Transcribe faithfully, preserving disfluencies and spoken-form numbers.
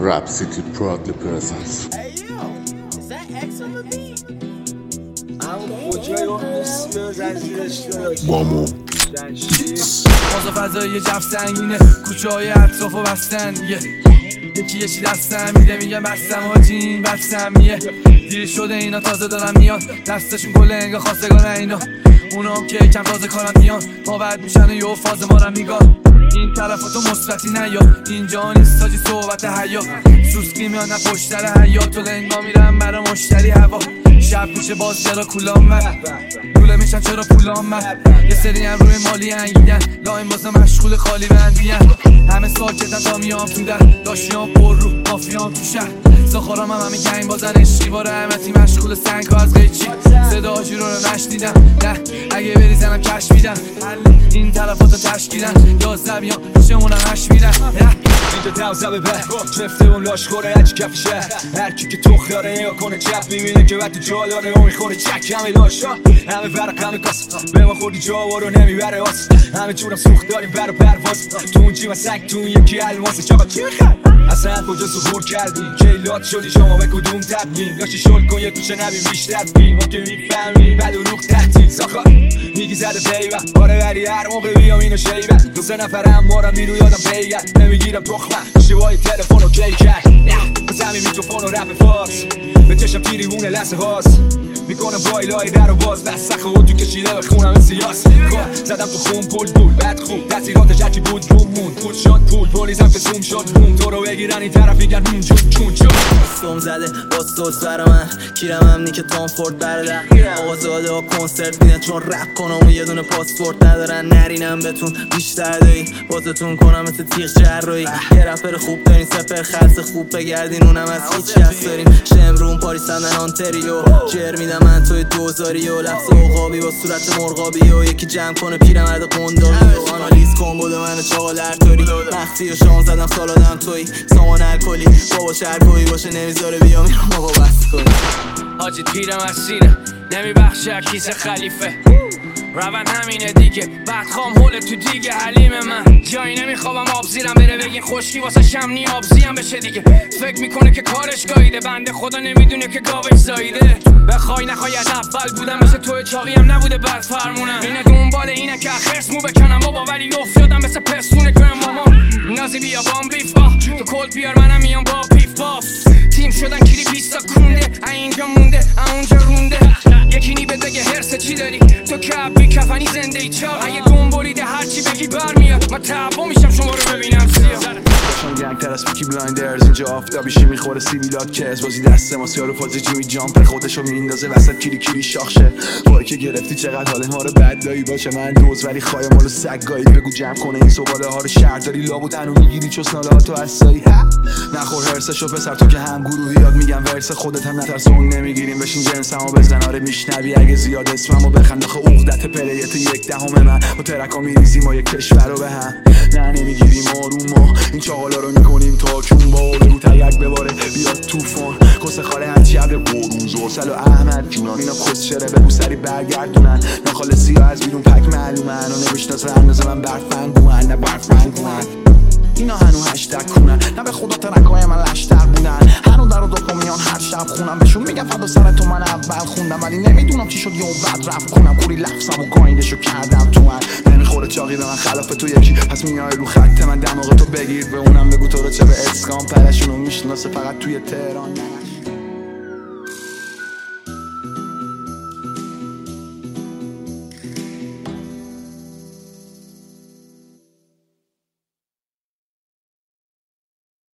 Rap City proudly presents. Hey yo, is that X on the beat? بامو بازا فضایی جف سنگینه کوچه های اطراف و بستن دیگه یکی یکی دستم میده میگم بستم حاجین بستم میه دیری شده اینا تازه دارم میاد دستشون کل انگاه خواستگانه اینا اونا هم که کم تازه کارم میان ما بعد میشن و یه فاز ما رو میگان این طرفاتو مثبتی نیا اینجا نیست تاجی صحبت حیا سوسکی میان نه پشتر حیات و لنگا میرم برا مشتری هوا شب میشه باز چرا کولام من دوله میشن چرا پولام من یه سری هم روی مالی انگیدن لاین بازا مشغول خالی بندیان همه ساکتن تا میام تو در داشتیام پر رو مافیام تو شهر ساخارام هم همه گنگ بازن اشقی با رحمتی مشغول سنگ ها از قیچی صدا جیرو رو نشنیدم نه اگه بریزنم کش میدم این طرفاتو تشکیلن یازده بیان پیشمونم هش میرن اینجا دوزه به به جفته اون لاش خوره هرچی کف شهر هرکی که تو خیاره نگاه کنه چپ میبینه که وقتی جا داره اون میخوره چک همه لاشا همه برق همه کاس به ما خوردی جا و رو نمیبره واس همه جورم سوخت داریم بر و پرواز تو اون جیمه سنگ تو اون یکی الماسه چاقا چی میخوای اصلا کجا ظهور کردی کیلات شدی شما به کدوم تبدیل داشتی شل کن یه توشه نبی بیشتر بیم ما که میفهمی بد و روخ تحتیل ساخا میگی زده بیبه آره ولی هر موقع بیام اینو شیبه دو سه نفرم مارم میرو یادم بیگر نمیگیرم تخمه شیوای تلفن و کلی کرد بزمی میکروفون و رپ فارس به چشم پیریونه لحظه هاست میکنم بایلای در و باز بس سخه و تو کشیده به خونم سیاس زدم تو خون پول پول بد خوب تاثیرات جکی بود روم مون پول شد پول پولیزم که زوم شد بوم تو رو بگیرن این طرف میگن بوم جون چون چون سوم زده باز سوز برا من کیرم هم نی که تام فورد برده آقا زاده ها کنسرت میدن چون رپ کنم و یه دونه پاسپورت ندارن نرینم بهتون بیشتر دایی بازتون کنم مثل تیغ جراحی یه رپر خوب دارین سپر خلص خوب بگردین اونم از هیچی هست داریم شمرون پاریس همدن آنتریو جر میدم من توی دوزاری و لفظ عقابی با صورت مرغابی و یکی جمع کنه پیرمرد قنداقی و آنالیز کن بوده من چاقال هرطوری مخفی و شام زدم سالادم توی سامان الکلی بابا شرکویی باشه نمیذاره بیام میرم بابا بس کنی حاجی پیرم از سیره نمیبخشه کیسه خلیفه روان همینه دیگه بعد خام هوله تو دیگه حلیم من جایی نمیخوابم آب زیرم بره بگین خشکی واسه شمنی آبزیم بشه دیگه فکر میکنه که کارش گاییده بنده خدا نمیدونه که گاوش زاییده بخوای نخوای از اول بودم مثل توی چاقیم نبوده بعد فرمونم اینه دنبال اینه که خرس مو بکنم بابا ولی افتادم مثل پستونه کنم ماما نازی بیا بام بیف آه تو کل بیار منم میام با پیف باف تیم شدن کلی بیستا کونده اینجا مونده اونجا رونده یکی نی بده که هرسه چی داری تو کپ بی کفنی زنده ای چاق اگه دنبالیده هرچی بگی برمیاد من تعبا میشم شما رو ببینم سیاه داشتم گنگ تر از پیکی بلایندرز اینجا آفتابیشی میخوره سیویلات کس بازی دست ما سیارو فازی جیمی جامپر خودشو میندازه وسط کلی کلی شاخشه وای که گرفتی چقدر حال ما رو بد دایی باشه من دوز ولی خوایم مالو سگایی بگو جمع کنه این سواله ها رو شهرداری لابو تنو میگیری چسناله ها تو اسایی نخور هرسشو پسر تو که هم گروهی یاد میگم ورس خودت هم نترس اون نمیگیریم بشین جنسمو بزن آره میشنوی اگه زیاد اسممو بخند آخه عقدت پلیت یک دهم من با ترکا میریزیم ما یک کشور رو به هم نه نمیگیریم آروم ما این چاقالا رو میکنیم تا چون با بگو تیک بباره بیاد توفان کس خاله هرچی عبر قرون زرسل و احمد جونان اینا کس شره بگو سری برگردونن نخال سیاه از بیرون پک معلومن و نمیشناسه اندازه من برفنگوهن نه برفنگوهن اینا هنو هشتگ کنن نه به خدا ترکای من لشتر بودن هنو در و داکا میان هر شب خونم بهشون میگم فدا سر تو من اول خوندم ولی نمیدونم چی شد یه بعد رفت کنم کوری لفظم و گایندشو کردم تو من نمیخوره چاقی به من خلاف تو یکی پس میای رو خط من دماغ تو بگیر به اونم بگو تو رو چه به اسکام پرشونو میشناسه فقط توی تهران